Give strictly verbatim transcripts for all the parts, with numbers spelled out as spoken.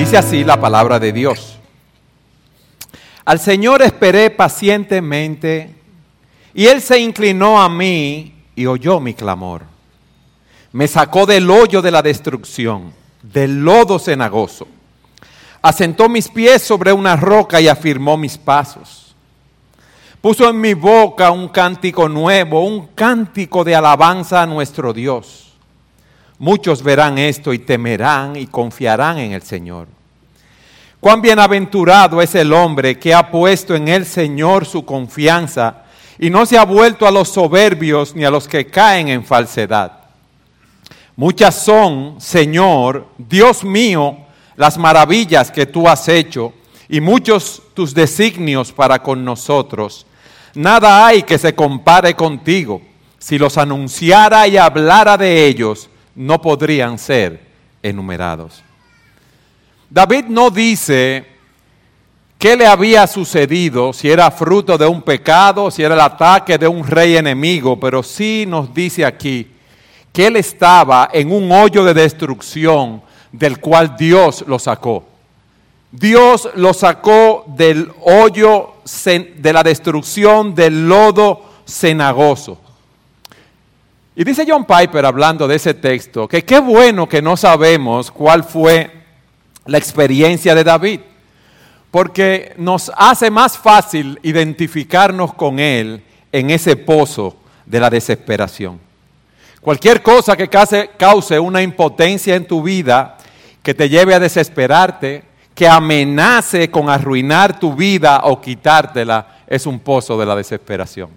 Dice así la palabra de Dios. Al Señor esperé pacientemente, y Él se inclinó a mí y oyó mi clamor. Me sacó del hoyo de la destrucción, del lodo cenagoso. Asentó mis pies sobre una roca y afirmó mis pasos. Puso en mi boca un cántico nuevo, un cántico de alabanza a nuestro Dios. Muchos verán esto y temerán y confiarán en el Señor. Cuán bienaventurado es el hombre que ha puesto en el Señor su confianza y no se ha vuelto a los soberbios ni a los que caen en falsedad. Muchas son, Señor, Dios mío, las maravillas que tú has hecho y muchos tus designios para con nosotros. Nada hay que se compare contigo. Si los anunciara y hablara de ellos, no podrían ser enumerados. David no dice qué le había sucedido, si era fruto de un pecado, si era el ataque de un rey enemigo, pero sí nos dice aquí que él estaba en un hoyo de destrucción del cual Dios lo sacó. Dios lo sacó del hoyo de la destrucción del lodo cenagoso. Y dice John Piper, hablando de ese texto, que qué bueno que no sabemos cuál fue la experiencia de David, porque nos hace más fácil identificarnos con él en ese pozo de la desesperación. Cualquier cosa que cause, cause una impotencia en tu vida, que te lleve a desesperarte, que amenace con arruinar tu vida o quitártela, es un pozo de la desesperación.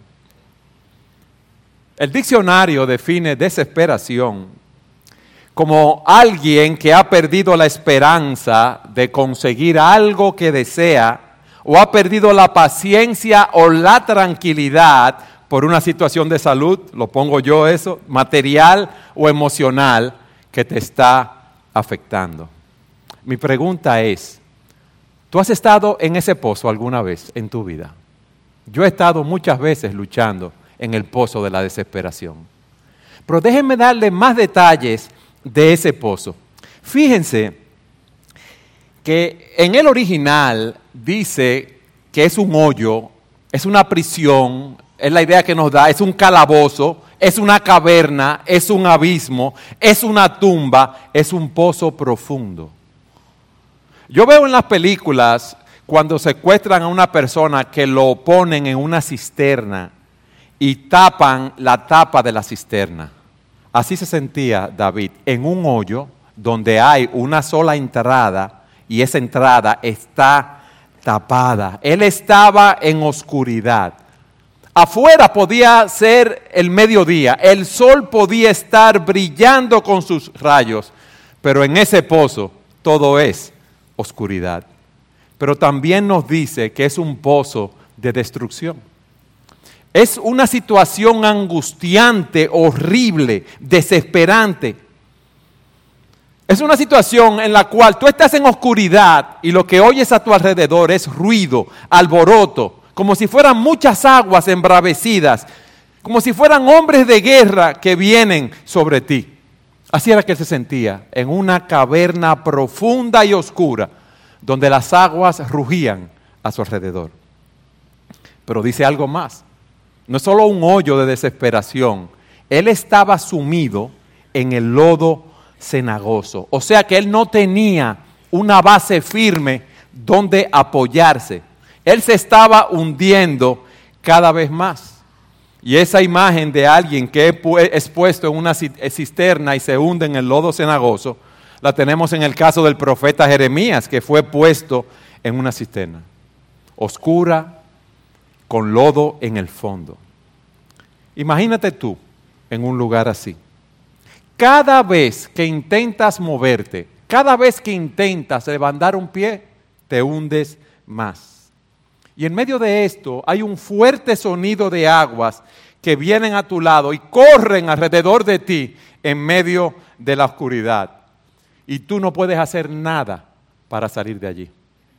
El diccionario define desesperación como alguien que ha perdido la esperanza de conseguir algo que desea o ha perdido la paciencia o la tranquilidad por una situación de salud, lo pongo yo eso, material o emocional que te está afectando. Mi pregunta es, ¿tú has estado en ese pozo alguna vez en tu vida? Yo he estado muchas veces luchando en el pozo de la desesperación. Pero déjenme darle más detalles de ese pozo. Fíjense que en el original dice que es un hoyo, es una prisión, es la idea que nos da, es un calabozo, es una caverna, es un abismo, es una tumba, es un pozo profundo. Yo veo en las películas cuando secuestran a una persona que lo ponen en una cisterna y tapan la tapa de la cisterna. Así se sentía David, en un hoyo donde hay una sola entrada y esa entrada está tapada. Él estaba en oscuridad. Afuera podía ser el mediodía, el sol podía estar brillando con sus rayos, pero en ese pozo todo es oscuridad. Pero también nos dice que es un pozo de destrucción. Es una situación angustiante, horrible, desesperante. Es una situación en la cual tú estás en oscuridad y lo que oyes a tu alrededor es ruido, alboroto, como si fueran muchas aguas embravecidas, como si fueran hombres de guerra que vienen sobre ti. Así era que él se sentía, en una caverna profunda y oscura, donde las aguas rugían a su alrededor. Pero dice algo más. No es solo un hoyo de desesperación, él estaba sumido en el lodo cenagoso. O sea que él no tenía una base firme donde apoyarse. Él se estaba hundiendo cada vez más. Y esa imagen de alguien que es puesto en una cisterna y se hunde en el lodo cenagoso, la tenemos en el caso del profeta Jeremías, que fue puesto en una cisterna oscura, con lodo en el fondo. Imagínate tú en un lugar así. Cada vez que intentas moverte, cada vez que intentas levantar un pie, te hundes más. Y en medio de esto hay un fuerte sonido de aguas que vienen a tu lado y corren alrededor de ti en medio de la oscuridad. Y tú no puedes hacer nada para salir de allí.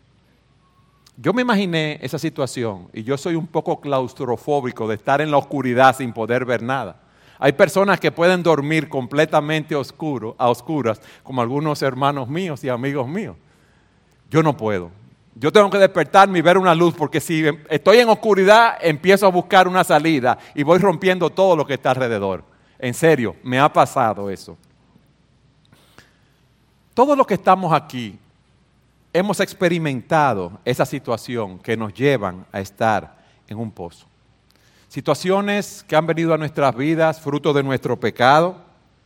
Yo me imaginé esa situación y yo soy un poco claustrofóbico de estar en la oscuridad sin poder ver nada. Hay personas que pueden dormir completamente oscuro, a oscuras, como algunos hermanos míos y amigos míos. yo no puedo. Yo tengo que despertarme y ver una luz, porque si estoy en oscuridad, empiezo a buscar una salida y voy rompiendo todo lo que está alrededor. En serio, me ha pasado eso. Todos los que estamos aquí hemos experimentado esa situación que nos llevan a estar en un pozo. Situaciones que han venido a nuestras vidas fruto de nuestro pecado,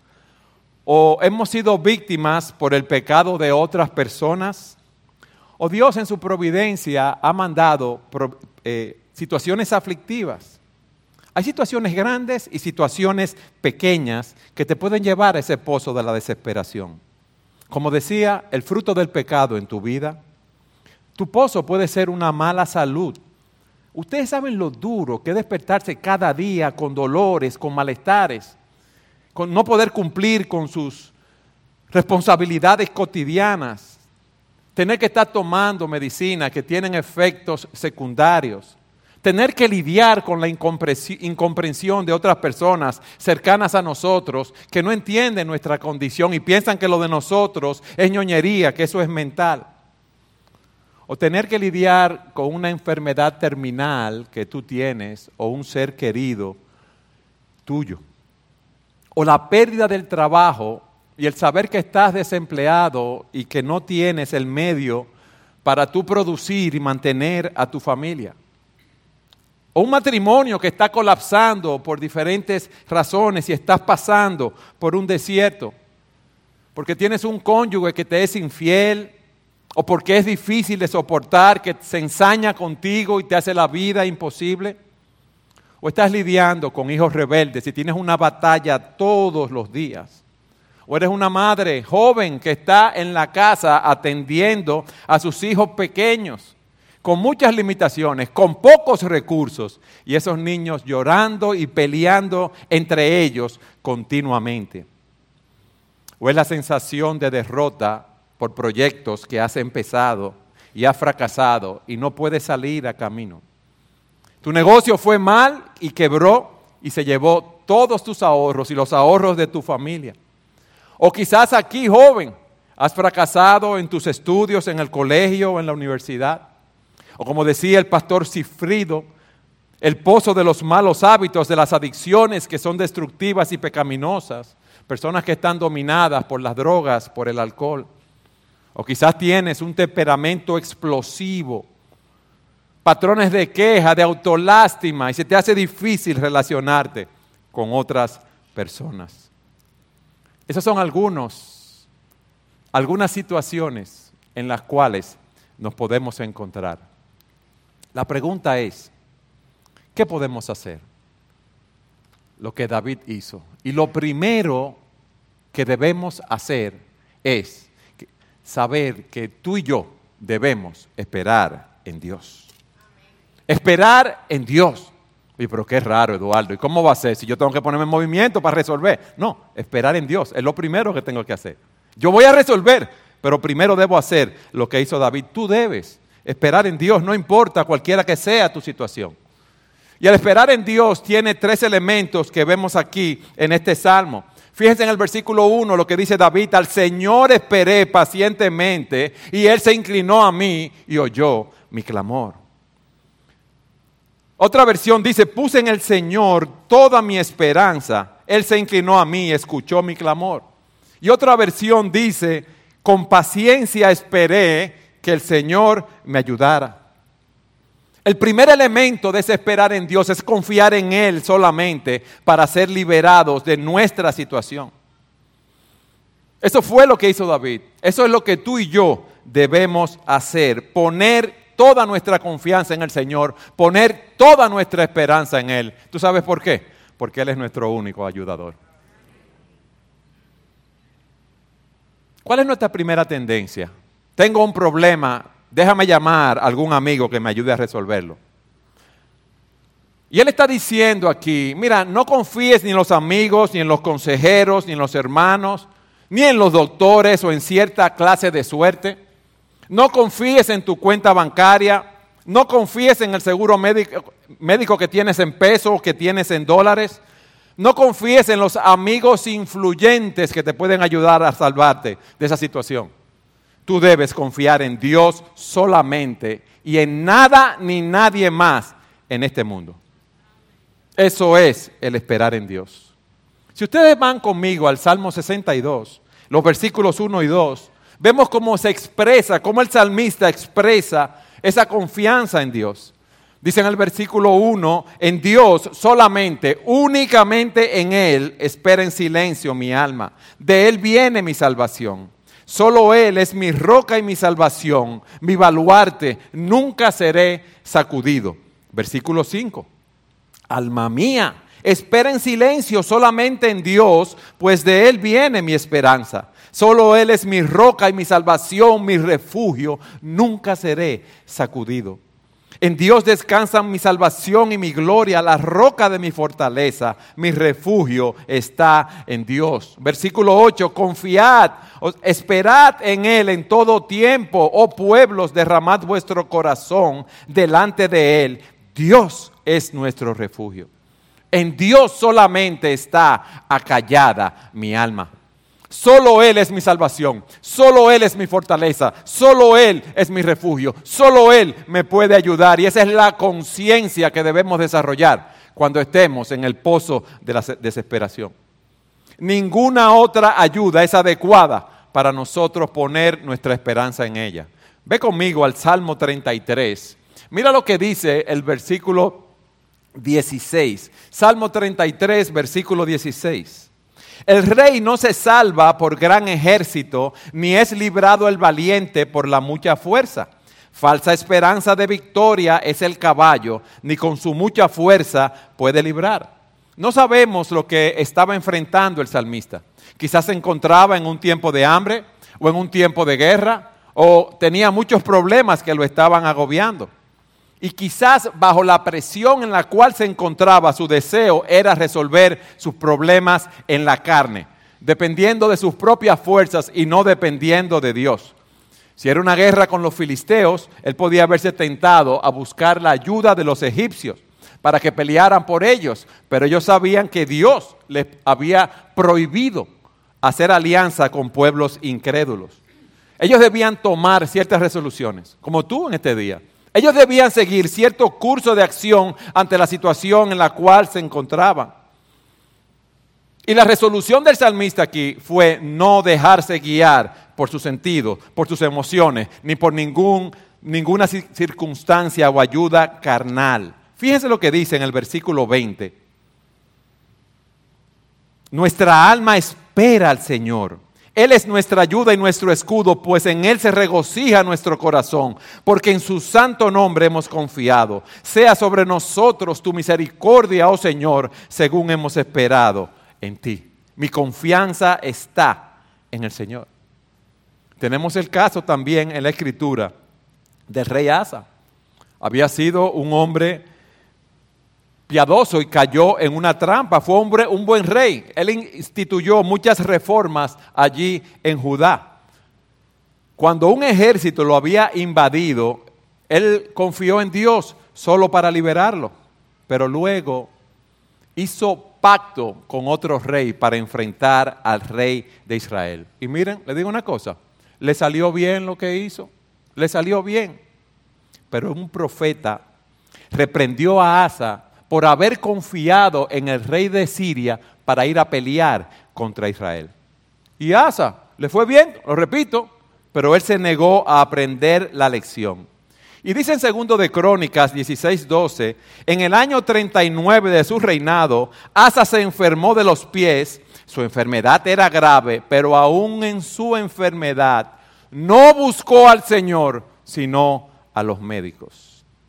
o hemos sido víctimas por el pecado de otras personas, o Dios en su providencia ha mandado eh, situaciones aflictivas. Hay situaciones grandes y situaciones pequeñas que te pueden llevar a ese pozo de la desesperación. Como decía, el fruto del pecado en tu vida, tu pozo puede ser una mala salud. Ustedes saben lo duro que es despertarse cada día con dolores, con malestares, con no poder cumplir con sus responsabilidades cotidianas, tener que estar tomando medicinas que tienen efectos secundarios, tener que lidiar con la incomprensión de otras personas cercanas a nosotros que no entienden nuestra condición y piensan que lo de nosotros es ñoñería, que eso es mental. O tener que lidiar con una enfermedad terminal que tú tienes o un ser querido tuyo. O la pérdida del trabajo y el saber que estás desempleado y que no tienes el medio para tú producir y mantener a tu familia. O un matrimonio que está colapsando por diferentes razones y estás pasando por un desierto. Porque tienes un cónyuge que te es infiel, o porque es difícil de soportar, que se ensaña contigo y te hace la vida imposible. O estás lidiando con hijos rebeldes y tienes una batalla todos los días. O eres una madre joven que está en la casa atendiendo a sus hijos pequeños, con muchas limitaciones, con pocos recursos, y esos niños llorando y peleando entre ellos continuamente. O es la sensación de derrota por proyectos que has empezado y has fracasado y no puedes salir a camino. Tu negocio fue mal y quebró y se llevó todos tus ahorros y los ahorros de tu familia. O quizás aquí, joven, has fracasado en tus estudios en el colegio o en la universidad. O como decía el pastor Cifrido, el pozo de los malos hábitos, de las adicciones que son destructivas y pecaminosas. Personas que están dominadas por las drogas, por el alcohol. O quizás tienes un temperamento explosivo, patrones de queja, de autolástima, y se te hace difícil relacionarte con otras personas. Esas son algunos, algunas situaciones en las cuales nos podemos encontrar. La pregunta es, ¿qué podemos hacer? Lo que David hizo. Y lo primero que debemos hacer es saber que tú y yo debemos esperar en Dios. Esperar en Dios. Oye, pero qué raro, Eduardo. ¿Y cómo va a ser si yo tengo que ponerme en movimiento para resolver? No, esperar en Dios es lo primero que tengo que hacer. Yo voy a resolver, pero primero debo hacer lo que hizo David. Tú debes esperar en Dios, no importa cualquiera que sea tu situación. Y al esperar en Dios tiene tres elementos que vemos aquí en este salmo. Fíjense en el versículo uno lo que dice David: al Señor esperé pacientemente y Él se inclinó a mí y oyó mi clamor. Otra versión dice: puse en el Señor toda mi esperanza, Él se inclinó a mí y escuchó mi clamor. Y otra versión dice: con paciencia esperé que el Señor me ayudara. El primer elemento de ese esperar en Dios es confiar en Él solamente para ser liberados de nuestra situación. Eso fue lo que hizo David. Eso es lo que tú y yo debemos hacer. Poner toda nuestra confianza en el Señor. Poner toda nuestra esperanza en Él. ¿Tú sabes por qué? Porque Él es nuestro único ayudador. ¿Cuál es nuestra primera tendencia? Tengo un problema. Déjame llamar a algún amigo que me ayude a resolverlo. Y él está diciendo aquí, mira, no confíes ni en los amigos, ni en los consejeros, ni en los hermanos, ni en los doctores o en cierta clase de suerte. No confíes en tu cuenta bancaria, no confíes en el seguro médico, médico que tienes en pesos o que tienes en dólares. No confíes en los amigos influyentes que te pueden ayudar a salvarte de esa situación. Tú debes confiar en Dios solamente y en nada ni nadie más en este mundo. Eso es el esperar en Dios. Si ustedes van conmigo al Salmo sesenta y dos, los versículos uno y dos, vemos cómo se expresa, cómo el salmista expresa esa confianza en Dios. Dice en el versículo uno, en Dios solamente, únicamente en Él, espera en silencio mi alma. De Él viene mi salvación. Solo Él es mi roca y mi salvación, mi baluarte, nunca seré sacudido. Versículo cinco, alma mía, espera en silencio solamente en Dios, pues de Él viene mi esperanza. Solo Él es mi roca y mi salvación, mi refugio, nunca seré sacudido. En Dios descansan mi salvación y mi gloria, la roca de mi fortaleza, mi refugio está en Dios. Versículo ocho, confiad, esperad en Él en todo tiempo, oh pueblos, derramad vuestro corazón delante de Él. Dios es nuestro refugio. En Dios solamente está acallada mi alma. Solo Él es mi salvación, solo Él es mi fortaleza, solo Él es mi refugio, solo Él me puede ayudar. Y esa es la conciencia que debemos desarrollar cuando estemos en el pozo de la desesperación. Ninguna otra ayuda es adecuada para nosotros poner nuestra esperanza en ella. Ve conmigo al Salmo treinta y tres. Mira lo que dice el versículo dieciséis. Salmo treinta y tres, versículo dieciséis. El rey no se salva por gran ejército, ni es librado el valiente por la mucha fuerza. Falsa esperanza de victoria es el caballo, ni con su mucha fuerza puede librar. No sabemos lo que estaba enfrentando el salmista. Quizás se encontraba en un tiempo de hambre, o en un tiempo de guerra, o tenía muchos problemas que lo estaban agobiando. Y quizás bajo la presión en la cual se encontraba, su deseo era resolver sus problemas en la carne, dependiendo de sus propias fuerzas y no dependiendo de Dios. Si era una guerra con los filisteos, él podía haberse tentado a buscar la ayuda de los egipcios para que pelearan por ellos, pero ellos sabían que Dios les había prohibido hacer alianza con pueblos incrédulos. Ellos debían tomar ciertas resoluciones, como tú en este día. Ellos debían seguir cierto curso de acción ante la situación en la cual se encontraban. Y la resolución del salmista aquí fue no dejarse guiar por sus sentidos, por sus emociones, ni por ningún, ninguna circunstancia o ayuda carnal. Fíjense lo que dice en el versículo veinte. Nuestra alma espera al Señor. Él es nuestra ayuda y nuestro escudo, pues en Él se regocija nuestro corazón, porque en su santo nombre hemos confiado. Sea sobre nosotros tu misericordia, oh Señor, según hemos esperado en ti. Mi confianza está en el Señor. Tenemos el caso también en la Escritura del rey Asa. Había sido un hombre piadoso y cayó en una trampa. Fue hombre, un buen rey. Él instituyó muchas reformas allí en Judá. Cuando un ejército lo había invadido, él confió en Dios solo para liberarlo. Pero luego hizo pacto con otro rey para enfrentar al rey de Israel. Y miren, le digo una cosa, le salió bien lo que hizo, le salió bien. Pero un profeta reprendió a Asa por haber confiado en el rey de Siria para ir a pelear contra Israel. Y Asa le fue bien, lo repito, pero él se negó a aprender la lección. Y dice en segundo de Crónicas dieciséis doce, en el año treinta y nueve de su reinado, Asa se enfermó de los pies. Su enfermedad era grave, pero aún en su enfermedad no buscó al Señor, sino a los médicos.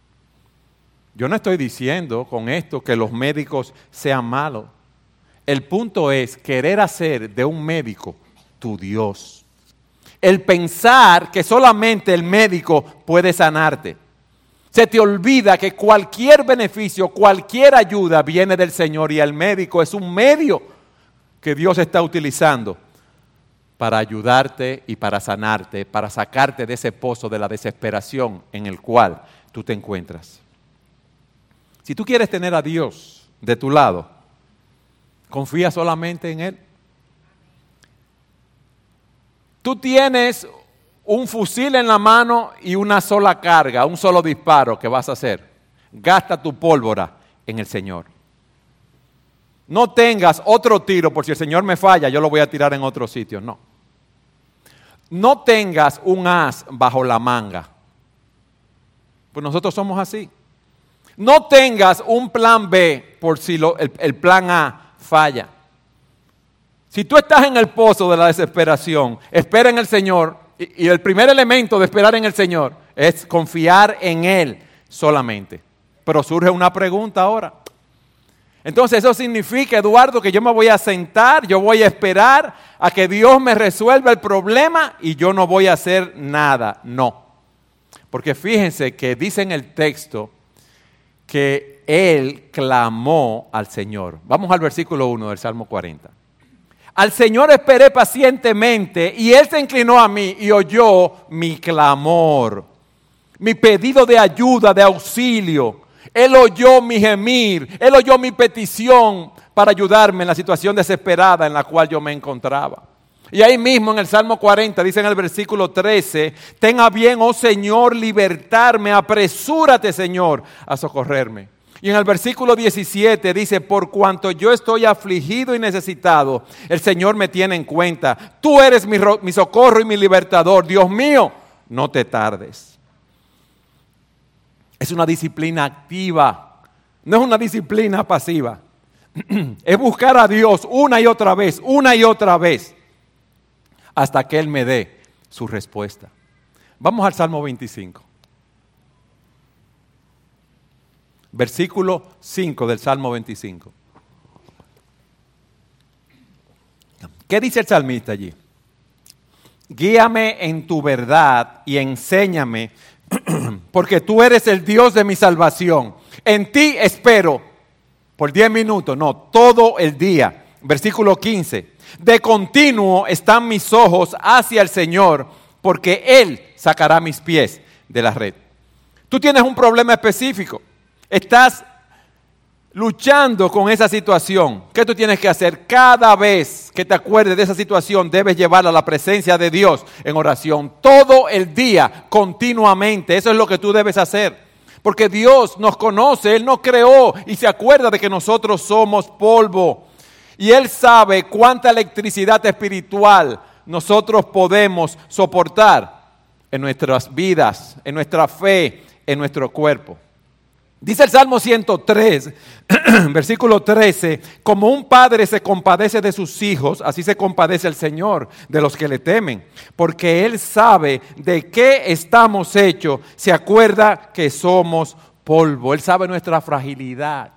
Yo no estoy diciendo con esto que los médicos sean malos. El punto es querer hacer de un médico tu Dios. El pensar que solamente el médico puede sanarte. Se te olvida que cualquier beneficio, cualquier ayuda viene del Señor y el médico es un medio que Dios está utilizando para ayudarte y para sanarte, para sacarte de ese pozo de la desesperación en el cual tú te encuentras. Si tú quieres tener a Dios de tu lado, confía solamente en Él. Tú tienes un fusil en la mano y una sola carga, un solo disparo que vas a hacer. Gasta tu pólvora en el Señor. No tengas otro tiro, por si el Señor me falla, yo lo voy a tirar en otro sitio. No. No tengas un as bajo la manga. Pues nosotros somos así. No tengas un plan B por si lo, el, el plan A falla. Si tú estás en el pozo de la desesperación, espera en el Señor. Y, y el primer elemento de esperar en el Señor es confiar en Él solamente. Pero surge una pregunta ahora. Entonces eso significa, Eduardo, que yo me voy a sentar, yo voy a esperar a que Dios me resuelva el problema y yo no voy a hacer nada. No. Porque fíjense que dice en el texto que él clamó al Señor. Vamos al versículo uno del Salmo cuarenta. Al Señor esperé pacientemente y Él se inclinó a mí y oyó mi clamor, mi pedido de ayuda, de auxilio. Él oyó mi gemir, Él oyó mi petición para ayudarme en la situación desesperada en la cual yo me encontraba. Y ahí mismo en el Salmo cuarenta dice en el versículo trece, ten a bien, oh Señor, libertarme, apresúrate, Señor, a socorrerme. Y en el versículo diecisiete dice, por cuanto yo estoy afligido y necesitado, el Señor me tiene en cuenta. Tú eres mi, mi socorro y mi libertador. Dios mío, no te tardes. Es una disciplina activa, no es una disciplina pasiva. Es buscar a Dios una y otra vez, una y otra vez, hasta que Él me dé su respuesta. Vamos al Salmo veinticinco. Versículo cinco del Salmo veinticinco. ¿Qué dice el salmista allí? Guíame en tu verdad y enséñame, porque tú eres el Dios de mi salvación. En ti espero por diez minutos, no, todo el día. Versículo quince. De continuo están mis ojos hacia el Señor, porque Él sacará mis pies de la red. Tú tienes un problema específico. Estás luchando con esa situación. ¿Qué tú tienes que hacer? Cada vez que te acuerdes de esa situación, debes llevarla a la presencia de Dios en oración. Todo el día, continuamente. Eso es lo que tú debes hacer. Porque Dios nos conoce, Él nos creó y se acuerda de que nosotros somos polvo. Y Él sabe cuánta electricidad espiritual nosotros podemos soportar en nuestras vidas, en nuestra fe, en nuestro cuerpo. Dice el Salmo ciento tres, versículo trece, como un padre se compadece de sus hijos, así se compadece el Señor de los que le temen, porque Él sabe de qué estamos hechos, se acuerda que somos polvo, Él sabe nuestra fragilidad.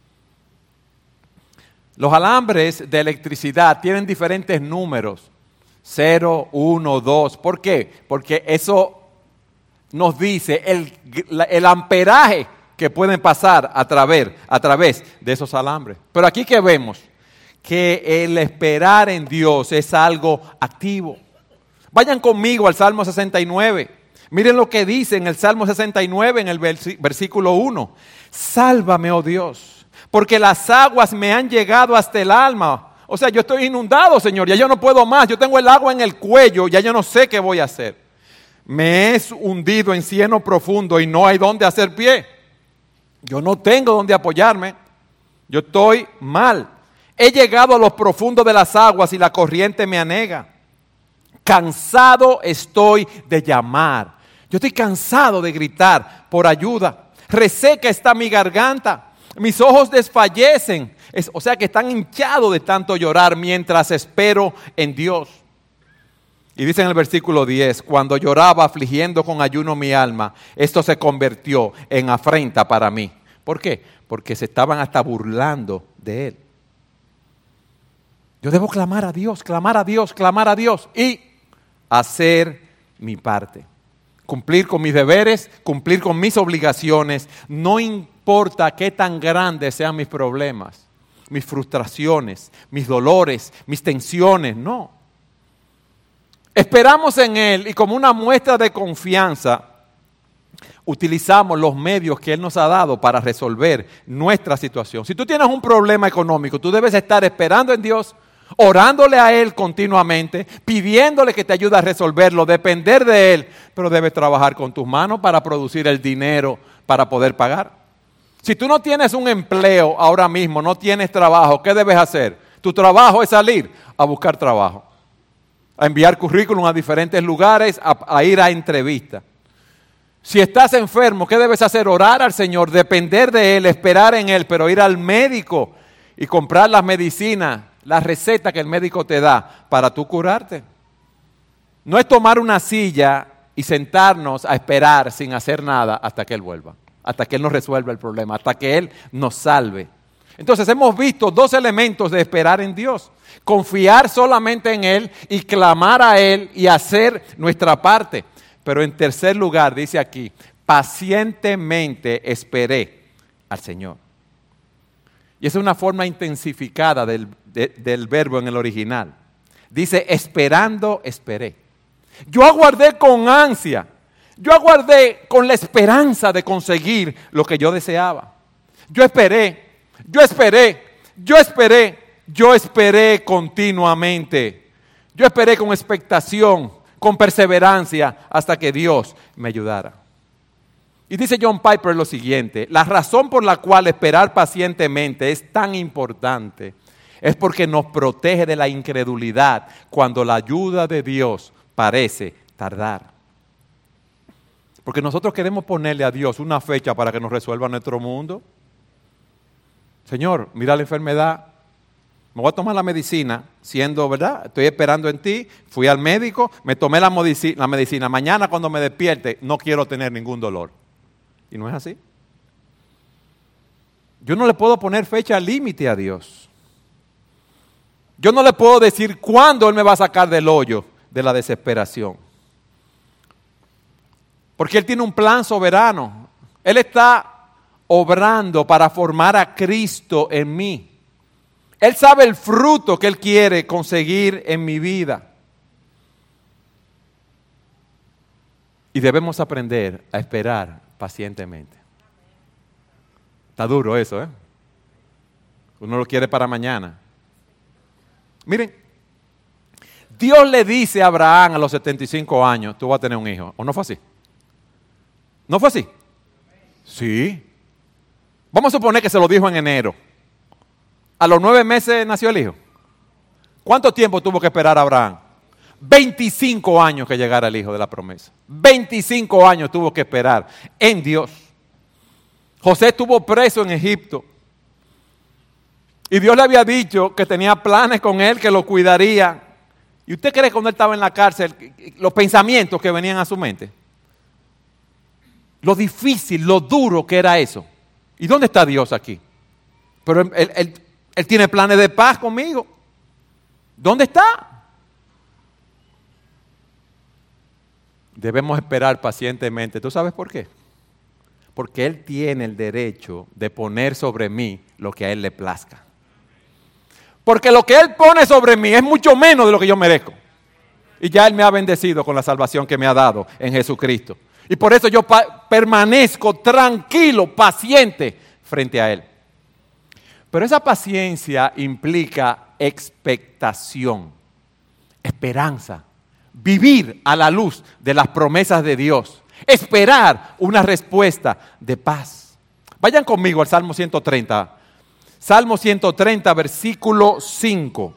Los alambres de electricidad tienen diferentes números, cero, uno, dos, ¿por qué? Porque eso nos dice el, el amperaje que pueden pasar a través, a través de esos alambres. Pero aquí que vemos que el esperar en Dios es algo activo. Vayan conmigo al Salmo sesenta y nueve. Miren lo que dice en el Salmo sesenta y nueve, en el versículo uno. Sálvame, oh Dios, porque las aguas me han llegado hasta el alma. O sea, yo estoy inundado, Señor, ya yo no puedo más. Yo tengo el agua en el cuello, ya yo no sé qué voy a hacer. Me he hundido en cieno profundo y no hay dónde hacer pie. Yo no tengo dónde apoyarme, yo estoy mal. He llegado a los profundos de las aguas y la corriente me anega. Cansado estoy de llamar. Yo estoy cansado de gritar por ayuda. Reseca está mi garganta, mis ojos desfallecen. Es, o sea que están hinchados de tanto llorar mientras espero en Dios. Y dice en el versículo diez, cuando lloraba afligiendo con ayuno mi alma, esto se convirtió en afrenta para mí. ¿Por qué? Porque se estaban hasta burlando de Él. Yo debo clamar a Dios, clamar a Dios, clamar a Dios y hacer mi parte. Cumplir con mis deberes, cumplir con mis obligaciones, no importa qué tan grandes sean mis problemas, mis frustraciones, mis dolores, mis tensiones, no. Esperamos en Él y como una muestra de confianza utilizamos los medios que Él nos ha dado para resolver nuestra situación. Si tú tienes un problema económico, tú debes estar esperando en Dios orándole a Él continuamente, pidiéndole que te ayude a resolverlo, depender de Él, pero debes trabajar con tus manos para producir el dinero para poder pagar. Si tú no tienes un empleo ahora mismo, no tienes trabajo, ¿qué debes hacer? Tu trabajo es salir a buscar trabajo, a enviar currículum a diferentes lugares, a, a ir a entrevistas. Si estás enfermo, ¿qué debes hacer? Orar al Señor, depender de Él, esperar en Él, pero ir al médico y comprar las medicinas, la receta que el médico te da para tú curarte. No es tomar una silla y sentarnos a esperar sin hacer nada hasta que Él vuelva, hasta que Él nos resuelva el problema, hasta que Él nos salve. Entonces hemos visto dos elementos de esperar en Dios: confiar solamente en Él y clamar a Él y hacer nuestra parte. Pero en tercer lugar, dice aquí, pacientemente esperé al Señor. Y esa es una forma intensificada del, de, del verbo en el original. Dice, esperando, esperé. Yo aguardé con ansia. Yo aguardé con la esperanza de conseguir lo que yo deseaba. Yo esperé, yo esperé, yo esperé, yo esperé continuamente. Yo esperé con expectación, con perseverancia, hasta que Dios me ayudara. Y dice John Piper lo siguiente: la razón por la cual esperar pacientemente es tan importante es porque nos protege de la incredulidad cuando la ayuda de Dios parece tardar. Porque nosotros queremos ponerle a Dios una fecha para que nos resuelva nuestro mundo. Señor, mira la enfermedad, me voy a tomar la medicina, siendo, ¿verdad? Estoy esperando en ti, fui al médico, me tomé la medicina, la medicina. Mañana cuando me despierte no quiero tener ningún dolor. Y no es así. Yo no le puedo poner fecha límite a Dios. Yo no le puedo decir cuándo Él me va a sacar del hoyo de la desesperación. Porque Él tiene un plan soberano. Él está obrando para formar a Cristo en mí. Él sabe el fruto que Él quiere conseguir en mi vida. Y debemos aprender a esperar pacientemente. Está duro eso, ¿eh? Uno lo quiere para mañana. Miren, Dios le dice a Abraham a los setenta y cinco años, tú vas a tener un hijo. ¿O no fue así? ¿No fue así? Sí. Vamos a suponer que se lo dijo en enero. A los nueve meses nació el hijo. ¿Cuánto tiempo tuvo que esperar Abraham? veinticinco años que llegara el hijo de la promesa. veinticinco años tuvo que esperar en Dios. José estuvo preso en Egipto. Y Dios le había dicho que tenía planes con él, que lo cuidaría. ¿Y usted cree que cuando él estaba en la cárcel, los pensamientos que venían a su mente? Lo difícil, lo duro que era eso. ¿Y dónde está Dios aquí? Pero él, él, él, él tiene planes de paz conmigo. ¿Dónde está? Debemos esperar pacientemente. ¿Tú sabes por qué? Porque Él tiene el derecho de poner sobre mí lo que a Él le plazca. Porque lo que Él pone sobre mí es mucho menos de lo que yo merezco. Y ya Él me ha bendecido con la salvación que me ha dado en Jesucristo. Y por eso yo pa- permanezco tranquilo, paciente frente a Él. Pero esa paciencia implica expectación, esperanza, vivir a la luz de las promesas de Dios, esperar una respuesta de paz. Vayan conmigo al Salmo ciento treinta. Salmo ciento treinta, versículo cinco.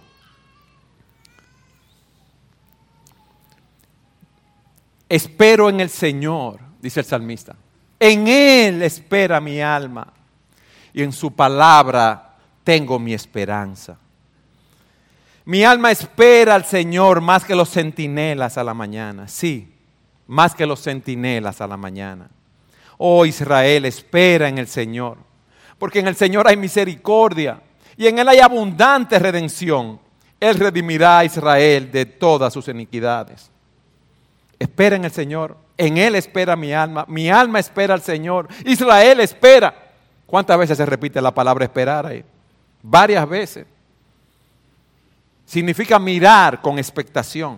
Espero en el Señor, dice el salmista. En Él espera mi alma. Y en su palabra tengo mi esperanza. Mi alma espera al Señor más que los centinelas a la mañana. Sí, más que los centinelas a la mañana. Oh Israel, espera en el Señor. Porque en el Señor hay misericordia. Y en Él hay abundante redención. Él redimirá a Israel de todas sus iniquidades. Espera en el Señor. En Él espera mi alma. Mi alma espera al Señor. Israel espera. ¿Cuántas veces se repite la palabra esperar ahí? Varias veces. Significa mirar con expectación.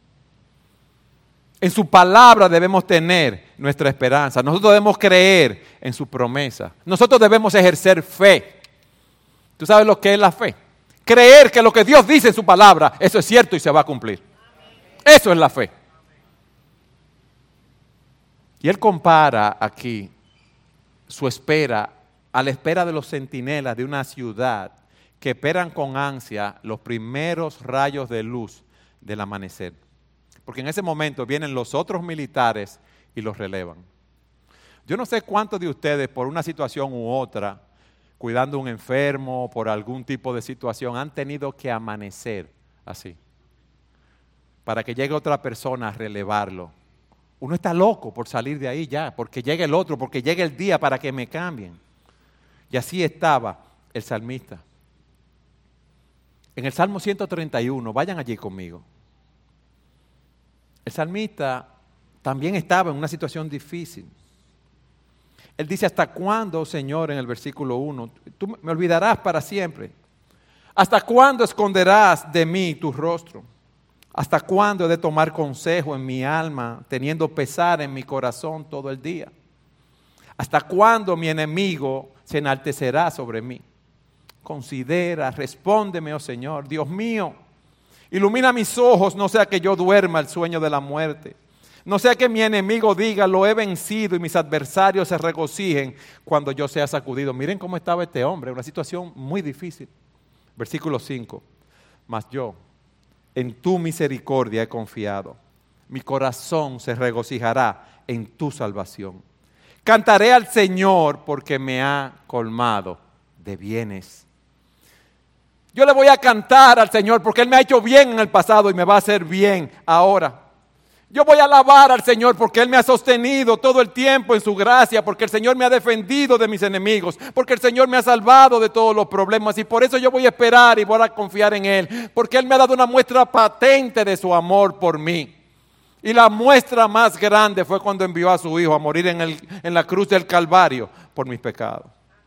En su palabra debemos tener nuestra esperanza. Nosotros debemos creer en su promesa. Nosotros debemos ejercer fe. ¿Tú sabes lo que es la fe? Creer que lo que Dios dice en su palabra, eso es cierto y se va a cumplir. Eso es la fe. Y él compara aquí su espera a la espera de los centinelas de una ciudad que esperan con ansia los primeros rayos de luz del amanecer. Porque en ese momento vienen los otros militares y los relevan. Yo no sé cuántos de ustedes por una situación u otra, cuidando a un enfermo, por algún tipo de situación, han tenido que amanecer así, para que llegue otra persona a relevarlo. Uno está loco por salir de ahí ya, porque llegue el otro, porque llegue el día para que me cambien. Y así estaba el salmista. En el Salmo ciento treinta y uno, vayan allí conmigo. El salmista también estaba en una situación difícil. Él dice, ¿hasta cuándo, Señor, en el versículo uno? Tú me olvidarás para siempre. ¿Hasta cuándo esconderás de mí tu rostro? ¿Hasta cuándo he de tomar consejo en mi alma, teniendo pesar en mi corazón todo el día? ¿Hasta cuándo mi enemigo se enaltecerá sobre mí? Considera, respóndeme, oh Señor, Dios mío. Ilumina mis ojos, no sea que yo duerma el sueño de la muerte. No sea que mi enemigo diga, lo he vencido y mis adversarios se regocijen cuando yo sea sacudido. Miren cómo estaba este hombre, una situación muy difícil. Versículo cinco. Mas yo, en tu misericordia he confiado. Mi corazón se regocijará en tu salvación. Cantaré al Señor porque me ha colmado de bienes. Yo le voy a cantar al Señor porque Él me ha hecho bien en el pasado y me va a hacer bien ahora. Yo voy a alabar al Señor porque Él me ha sostenido todo el tiempo en su gracia, porque el Señor me ha defendido de mis enemigos, porque el Señor me ha salvado de todos los problemas y por eso yo voy a esperar y voy a confiar en Él, porque Él me ha dado una muestra patente de su amor por mí. Y la muestra más grande fue cuando envió a su Hijo a morir en, el, en la cruz del Calvario por mis pecados.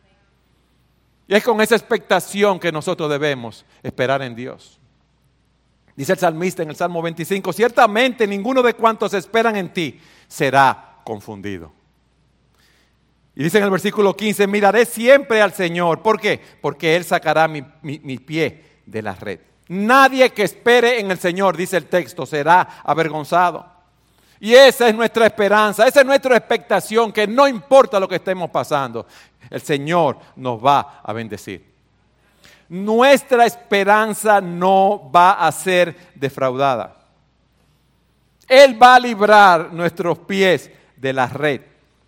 Y es con esa expectación que nosotros debemos esperar en Dios. Dice el salmista en el Salmo veinticinco, ciertamente ninguno de cuantos esperan en ti será confundido. Y dice en el versículo quince, miraré siempre al Señor. ¿Por qué? Porque Él sacará mi, mi, mi pie de la red. Nadie que espere en el Señor, dice el texto, será avergonzado. Y esa es nuestra esperanza, esa es nuestra expectación, que no importa lo que estemos pasando, el Señor nos va a bendecir. Nuestra esperanza no va a ser defraudada. Él va a librar nuestros pies de la red.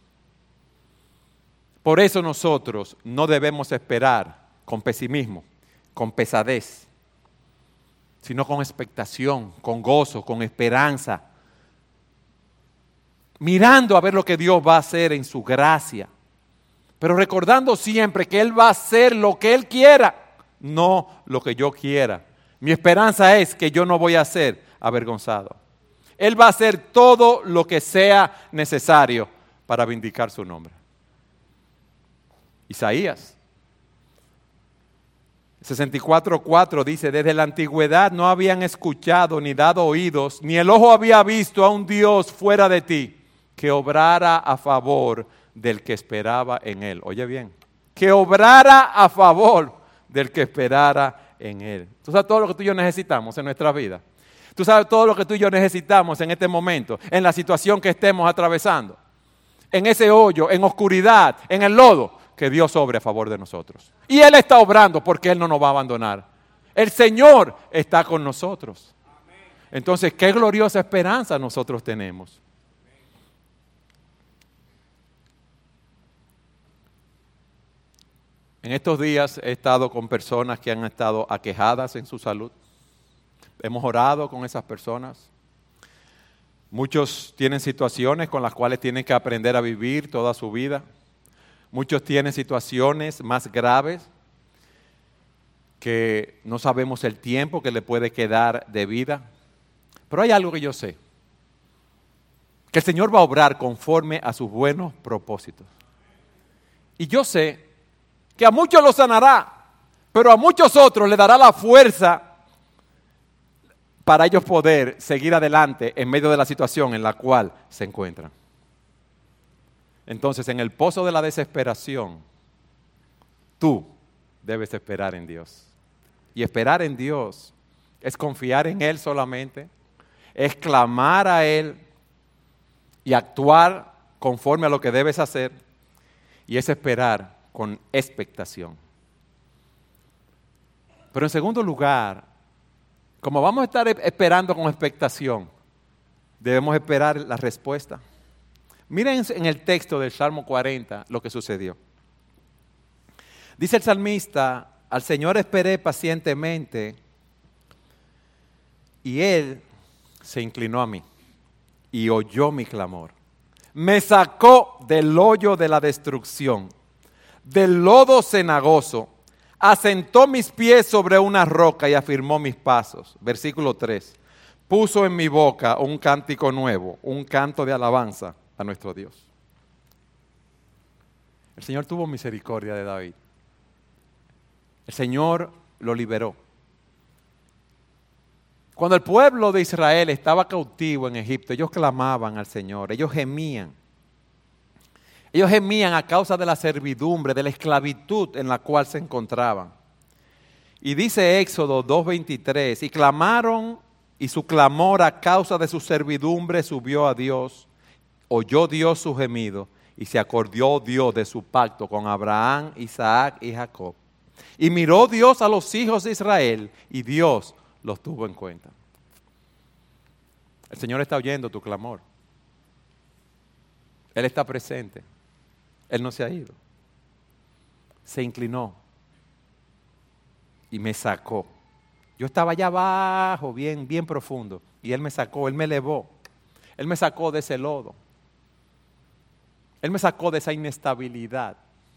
Por eso nosotros no debemos esperar con pesimismo, con pesadez, sino con expectación, con gozo, con esperanza, mirando a ver lo que Dios va a hacer en su gracia, pero recordando siempre que Él va a hacer lo que Él quiera, no lo que yo quiera. Mi esperanza es que yo no voy a ser avergonzado. Él va a hacer todo lo que sea necesario para vindicar su nombre. Isaías sesenta y cuatro cuatro dice, desde la antigüedad no habían escuchado ni dado oídos, ni el ojo había visto a un Dios fuera de ti, que obrara a favor del que esperaba en Él. Oye bien, que obrara a favor del que esperara en Él. Tú sabes todo lo que tú y yo necesitamos en nuestra vida. Tú sabes todo lo que tú y yo necesitamos en este momento, en la situación que estemos atravesando, en ese hoyo, en oscuridad, en el lodo, que Dios obre a favor de nosotros. Y Él está obrando porque Él no nos va a abandonar. El Señor está con nosotros. Entonces, qué gloriosa esperanza nosotros tenemos. En estos días he estado con personas que han estado aquejadas en su salud. Hemos orado con esas personas. Muchos tienen situaciones con las cuales tienen que aprender a vivir toda su vida. Muchos tienen situaciones más graves que no sabemos el tiempo que le puede quedar de vida. Pero hay algo que yo sé, que el Señor va a obrar conforme a sus buenos propósitos. Y yo sé que a muchos los sanará, pero a muchos otros le dará la fuerza para ellos poder seguir adelante en medio de la situación en la cual se encuentran. Entonces, en el pozo de la desesperación, tú debes esperar en Dios. Y esperar en Dios es confiar en Él solamente, es clamar a Él y actuar conforme a lo que debes hacer, y es esperar con expectación. Pero en segundo lugar, como vamos a estar esperando con expectación, debemos esperar la respuesta. Miren en el texto del Salmo cuarenta lo que sucedió. Dice el salmista: al Señor esperé pacientemente y Él se inclinó a mí y oyó mi clamor. Me sacó del hoyo de la destrucción, del lodo cenagoso, asentó mis pies sobre una roca y afirmó mis pasos. Versículo tres. Puso en mi boca un cántico nuevo, un canto de alabanza a nuestro Dios. El Señor tuvo misericordia de David. El Señor lo liberó. Cuando el pueblo de Israel estaba cautivo en Egipto, ellos clamaban al Señor, ellos gemían. Ellos gemían a causa de la servidumbre, de la esclavitud en la cual se encontraban. Y dice Éxodo dos veintitrés, y clamaron, y su clamor a causa de su servidumbre subió a Dios. Oyó Dios su gemido, y se acordó Dios de su pacto con Abraham, Isaac y Jacob. Y miró Dios a los hijos de Israel, y Dios los tuvo en cuenta. El Señor está oyendo tu clamor. Él está presente. Él no se ha ido. Se inclinó y me sacó. Yo estaba allá abajo, bien, bien profundo, y Él me sacó, Él me elevó. Él me sacó de ese lodo. Él me sacó de esa inestabilidad.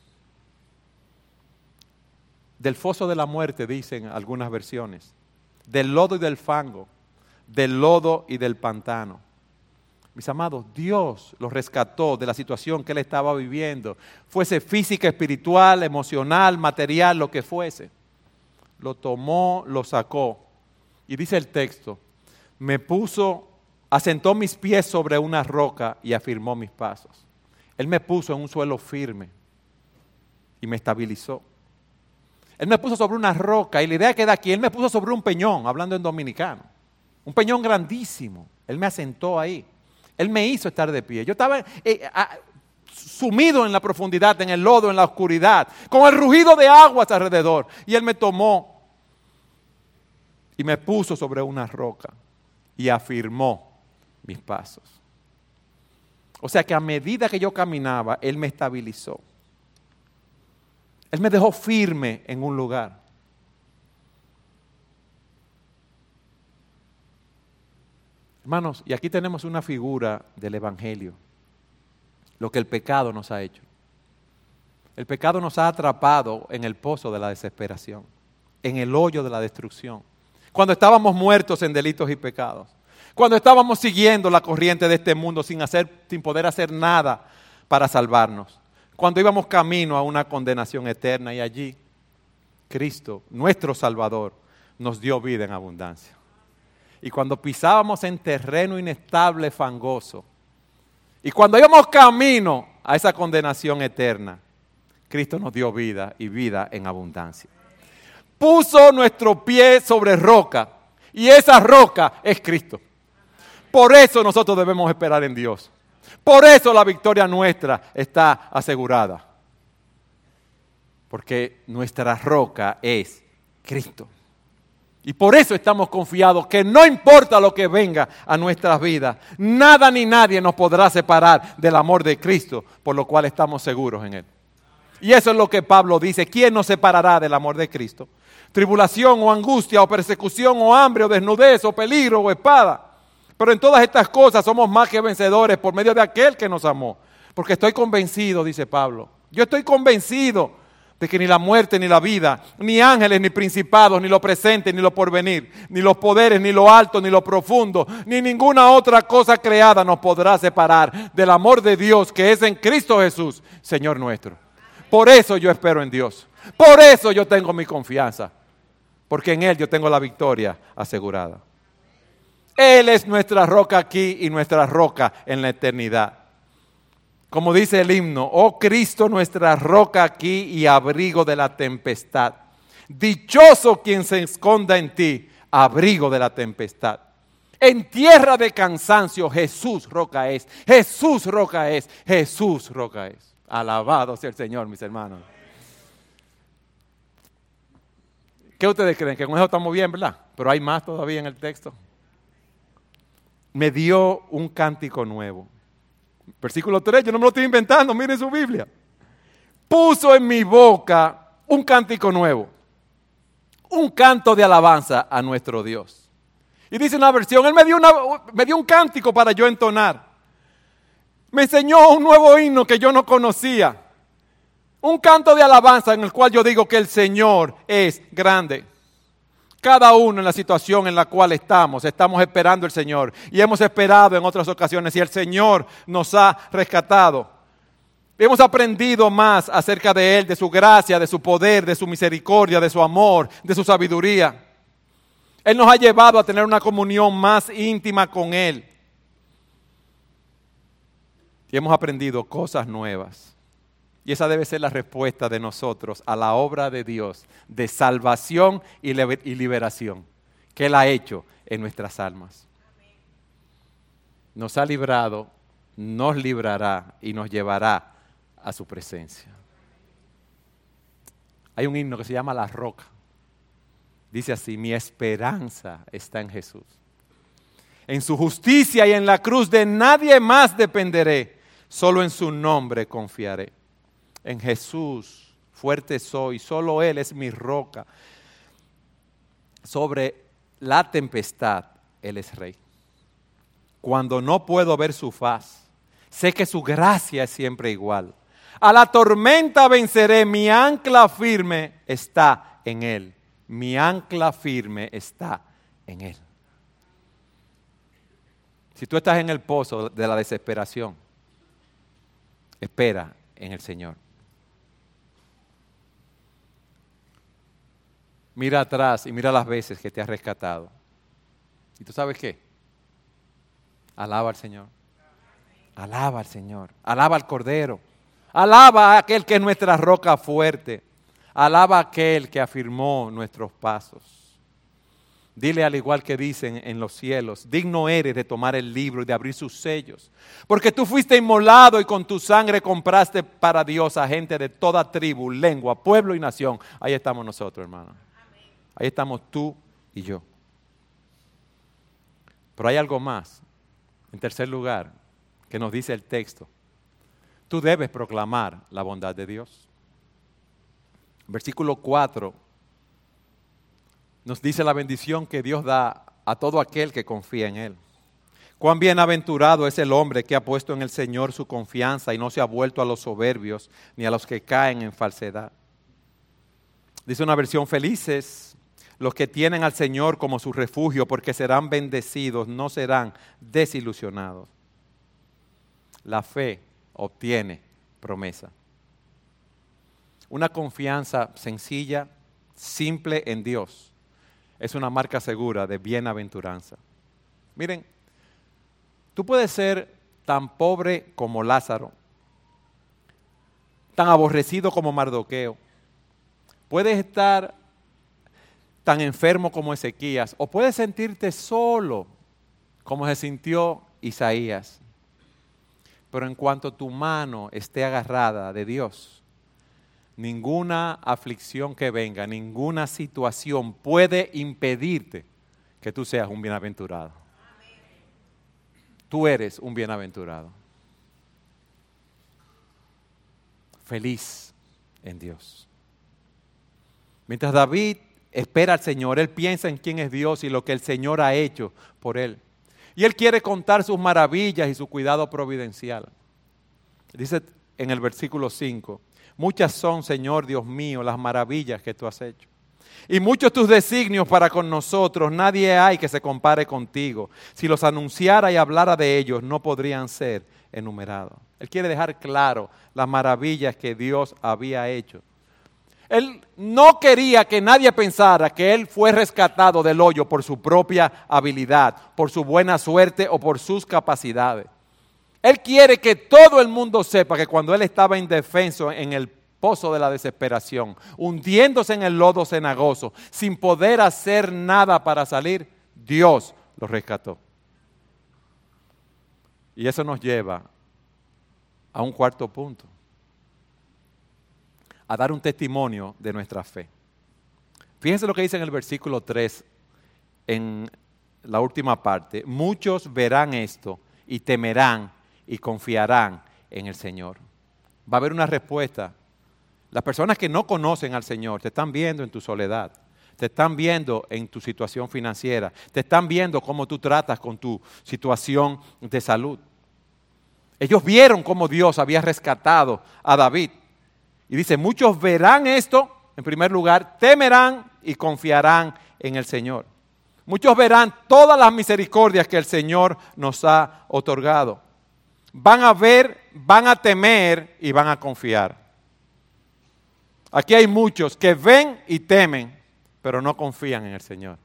Del foso de la muerte, dicen algunas versiones. Del lodo y del fango, del lodo y del pantano. Mis amados, Dios los rescató de la situación que él estaba viviendo, fuese física, espiritual, emocional, material, lo que fuese. Lo tomó, lo sacó. Y dice el texto, me puso, asentó mis pies sobre una roca y afirmó mis pasos. Él me puso en un suelo firme y me estabilizó. Él me puso sobre una roca, y la idea queda aquí, Él me puso sobre un peñón, hablando en dominicano. Un peñón grandísimo. Él me asentó ahí. Él me hizo estar de pie. Yo estaba eh, a, sumido en la profundidad, en el lodo, en la oscuridad, con el rugido de aguas alrededor. Y Él me tomó y me puso sobre una roca y afirmó mis pasos. O sea que a medida que yo caminaba, Él me estabilizó. Él me dejó firme en un lugar. Hermanos, y aquí tenemos una figura del Evangelio, lo que el pecado nos ha hecho. El pecado nos ha atrapado en el pozo de la desesperación, en el hoyo de la destrucción, cuando estábamos muertos en delitos y pecados, cuando estábamos siguiendo la corriente de este mundo sin hacer, sin poder hacer nada para salvarnos. Cuando íbamos camino a una condenación eterna, y allí Cristo, nuestro Salvador, nos dio vida en abundancia. Y cuando pisábamos en terreno inestable, fangoso, y cuando íbamos camino a esa condenación eterna, Cristo nos dio vida y vida en abundancia. Puso nuestro pie sobre roca, y esa roca es Cristo. Por eso nosotros debemos esperar en Dios. Por eso la victoria nuestra está asegurada. Porque nuestra roca es Cristo. Y por eso estamos confiados que no importa lo que venga a nuestras vidas, nada ni nadie nos podrá separar del amor de Cristo, por lo cual estamos seguros en Él. Y eso es lo que Pablo dice: ¿quién nos separará del amor de Cristo? Tribulación o angustia o persecución o hambre o desnudez o peligro o espada. Pero en todas estas cosas somos más que vencedores por medio de aquel que nos amó. Porque estoy convencido, dice Pablo, yo estoy convencido de que ni la muerte ni la vida, ni ángeles ni principados, ni lo presente ni lo porvenir, ni los poderes, ni lo alto, ni lo profundo, ni ninguna otra cosa creada nos podrá separar del amor de Dios que es en Cristo Jesús, Señor nuestro. Por eso yo espero en Dios. Por eso yo tengo mi confianza. Porque en Él yo tengo la victoria asegurada. Él es nuestra roca aquí y nuestra roca en la eternidad. Como dice el himno, oh Cristo, nuestra roca aquí y abrigo de la tempestad. Dichoso quien se esconda en ti, abrigo de la tempestad. En tierra de cansancio, Jesús roca es, Jesús roca es, Jesús roca es. Alabado sea el Señor, mis hermanos. ¿Qué ustedes creen? Que con eso estamos bien, ¿verdad? Pero hay más todavía en el texto. Me dio un cántico nuevo. Versículo tres, yo no me lo estoy inventando, miren su Biblia. Puso en mi boca un cántico nuevo, un canto de alabanza a nuestro Dios. Y dice una versión, Él me dio, una, me dio un cántico para yo entonar. Me enseñó un nuevo himno que yo no conocía. Un canto de alabanza en el cual yo digo que el Señor es grande. Cada uno en la situación en la cual estamos, estamos esperando al Señor. Y hemos esperado en otras ocasiones y el Señor nos ha rescatado. Hemos aprendido más acerca de Él, de su gracia, de su poder, de su misericordia, de su amor, de su sabiduría. Él nos ha llevado a tener una comunión más íntima con Él. Y hemos aprendido cosas nuevas. Y esa debe ser la respuesta de nosotros a la obra de Dios de salvación y liberación que Él ha hecho en nuestras almas. Nos ha librado, nos librará y nos llevará a su presencia. Hay un himno que se llama La Roca. Dice así, mi esperanza está en Jesús. En su justicia y en la cruz de nadie más dependeré, solo en su nombre confiaré. En Jesús fuerte soy, solo Él es mi roca. Sobre la tempestad, Él es Rey. Cuando no puedo ver su faz, sé que su gracia es siempre igual. A la tormenta venceré, mi ancla firme está en Él. Mi ancla firme está en Él. Si tú estás en el pozo de la desesperación, espera en el Señor. Mira atrás y mira las veces que te has rescatado. ¿Y tú sabes qué? Alaba al Señor. Alaba al Señor. Alaba al Cordero. Alaba a aquel que es nuestra roca fuerte. Alaba a aquel que afirmó nuestros pasos. Dile al igual que dicen en los cielos, digno eres de tomar el libro y de abrir sus sellos. Porque tú fuiste inmolado y con tu sangre compraste para Dios a gente de toda tribu, lengua, pueblo y nación. Ahí estamos nosotros, hermano. Ahí estamos tú y yo. Pero hay algo más. En tercer lugar, que nos dice el texto. Tú debes proclamar la bondad de Dios. Versículo cuatro nos dice la bendición que Dios da a todo aquel que confía en Él. Cuán bienaventurado es el hombre que ha puesto en el Señor su confianza y no se ha vuelto a los soberbios ni a los que caen en falsedad. Dice una versión, felices los que tienen al Señor como su refugio, porque serán bendecidos, no serán desilusionados. La fe obtiene promesa. Una confianza sencilla, simple en Dios, es una marca segura de bienaventuranza. Miren, tú puedes ser tan pobre como Lázaro, tan aborrecido como Mardoqueo, puedes estar tan enfermo como Ezequías, o puedes sentirte solo como se sintió Isaías. Pero en cuanto tu mano esté agarrada de Dios, ninguna aflicción que venga, ninguna situación puede impedirte que tú seas un bienaventurado. Tú eres un bienaventurado. Feliz en Dios. Mientras David espera al Señor, él piensa en quién es Dios y lo que el Señor ha hecho por él. Y él quiere contar sus maravillas y su cuidado providencial. Dice en el versículo cinco, muchas son, Señor Dios mío, las maravillas que tú has hecho. Y muchos tus designios para con nosotros, nadie hay que se compare contigo. Si los anunciara y hablara de ellos, no podrían ser enumerados. Él quiere dejar claro las maravillas que Dios había hecho. Él no quería que nadie pensara que él fue rescatado del hoyo por su propia habilidad, por su buena suerte o por sus capacidades. Él quiere que todo el mundo sepa que cuando él estaba indefenso en el pozo de la desesperación, hundiéndose en el lodo cenagoso, sin poder hacer nada para salir, Dios los rescató. Y eso nos lleva a un cuarto punto, a dar un testimonio de nuestra fe. Fíjense lo que dice en el versículo tres, en la última parte. Muchos verán esto y temerán y confiarán en el Señor. Va a haber una respuesta. Las personas que no conocen al Señor te están viendo en tu soledad, te están viendo en tu situación financiera, te están viendo cómo tú tratas con tu situación de salud. Ellos vieron cómo Dios había rescatado a David. Y dice, muchos verán esto, en primer lugar, temerán y confiarán en el Señor. Muchos verán todas las misericordias que el Señor nos ha otorgado. Van a ver, van a temer y van a confiar. Aquí hay muchos que ven y temen, pero no confían en el Señor.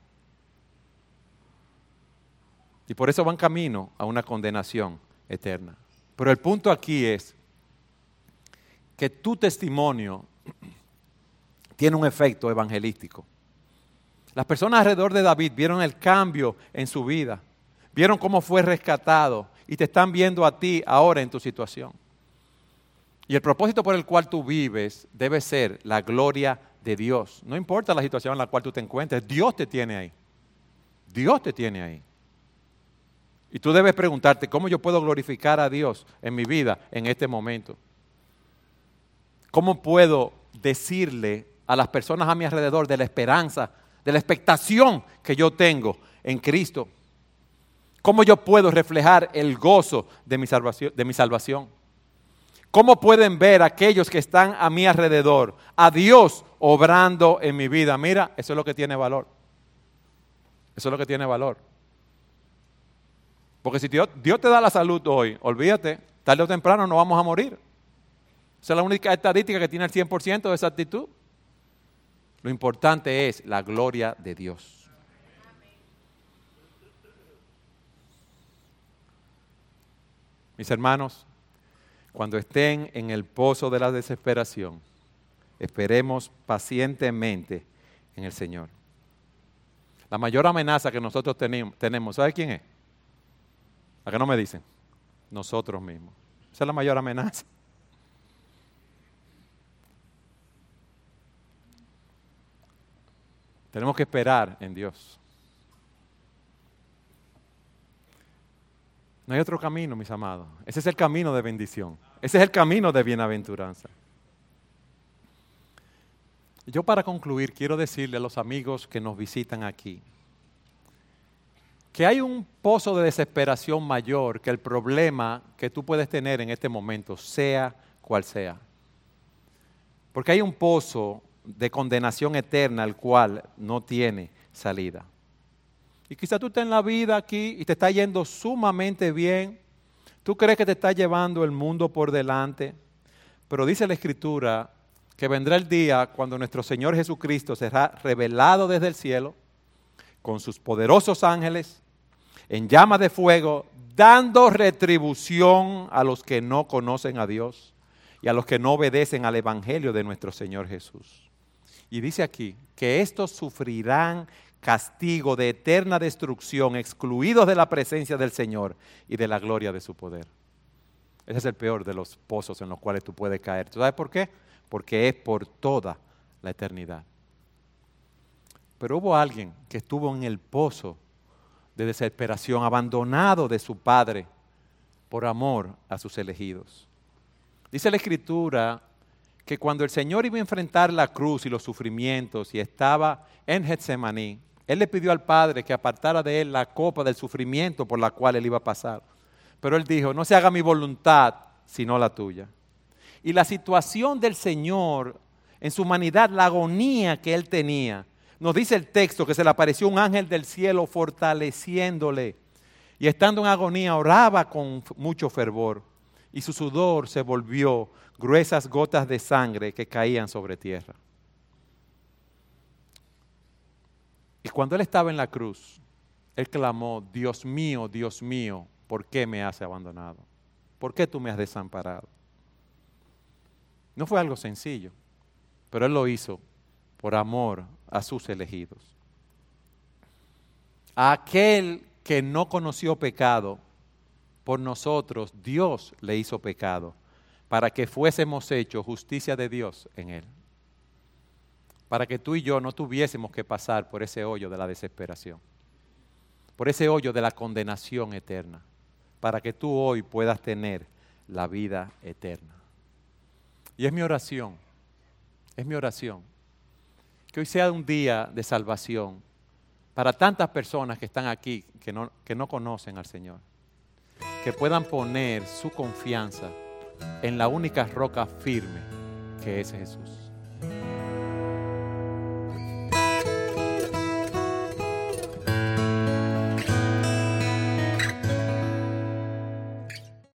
Y por eso van camino a una condenación eterna. Pero el punto aquí es que tu testimonio tiene un efecto evangelístico. Las personas alrededor de David vieron el cambio en su vida, vieron cómo fue rescatado y te están viendo a ti ahora en tu situación. Y el propósito por el cual tú vives debe ser la gloria de Dios. No importa la situación en la cual tú te encuentres, Dios te tiene ahí. Dios te tiene ahí. Y tú debes preguntarte, ¿cómo yo puedo glorificar a Dios en mi vida en este momento? ¿Cómo puedo decirle a las personas a mi alrededor de la esperanza, de la expectación que yo tengo en Cristo? ¿Cómo yo puedo reflejar el gozo de mi salvación, de mi salvación? ¿Cómo pueden ver aquellos que están a mi alrededor a Dios obrando en mi vida? Mira, eso es lo que tiene valor. Eso es lo que tiene valor. Porque si Dios, Dios te da la salud hoy, olvídate, tarde o temprano no vamos a morir. Esa es la única estadística que tiene el cien por ciento de esa actitud. Lo importante es la gloria de Dios. Mis hermanos, cuando estén en el pozo de la desesperación, esperemos pacientemente en el Señor. La mayor amenaza que nosotros tenemos, ¿sabe quién es? ¿A qué no me dicen? Nosotros mismos. Esa es la mayor amenaza. Tenemos que esperar en Dios. No hay otro camino, mis amados. Ese es el camino de bendición. Ese es el camino de bienaventuranza. Yo para concluir quiero decirle a los amigos que nos visitan aquí que hay un pozo de desesperación mayor que el problema que tú puedes tener en este momento, sea cual sea. Porque hay un pozo de condenación eterna el cual no tiene salida. Y quizás tú estás en la vida aquí y te está yendo sumamente bien. Tú crees que te está llevando el mundo por delante. Pero dice la Escritura que vendrá el día cuando nuestro Señor Jesucristo será revelado desde el cielo con sus poderosos ángeles en llamas de fuego, dando retribución a los que no conocen a Dios y a los que no obedecen al Evangelio de nuestro Señor Jesús. Y dice aquí que estos sufrirán castigo de eterna destrucción, excluidos de la presencia del Señor y de la gloria de su poder. Ese es el peor de los pozos en los cuales tú puedes caer. ¿Tú sabes por qué? Porque es por toda la eternidad. Pero hubo alguien que estuvo en el pozo de desesperación, abandonado de su Padre por amor a sus elegidos. Dice la Escritura que cuando el Señor iba a enfrentar la cruz y los sufrimientos y estaba en Getsemaní, Él le pidió al Padre que apartara de Él la copa del sufrimiento por la cual Él iba a pasar. Pero Él dijo, no se haga mi voluntad, sino la tuya. Y la situación del Señor, en su humanidad, la agonía que Él tenía, nos dice el texto que se le apareció un ángel del cielo fortaleciéndole. Y estando en agonía, oraba con mucho fervor. Y su sudor se volvió gruesas gotas de sangre que caían sobre tierra. Y cuando Él estaba en la cruz, Él clamó, Dios mío, Dios mío, ¿por qué me has abandonado? ¿Por qué tú me has desamparado? No fue algo sencillo, pero Él lo hizo por amor a sus elegidos. A aquel que no conoció pecado, por nosotros Dios le hizo pecado, para que fuésemos hechos justicia de Dios en Él. Para que tú y yo no tuviésemos que pasar por ese hoyo de la desesperación, por ese hoyo de la condenación eterna, para que tú hoy puedas tener la vida eterna. Y es mi oración, es mi oración, que hoy sea un día de salvación para tantas personas que están aquí, que no, que no conocen al Señor, que puedan poner su confianza en la única roca firme que es Jesús.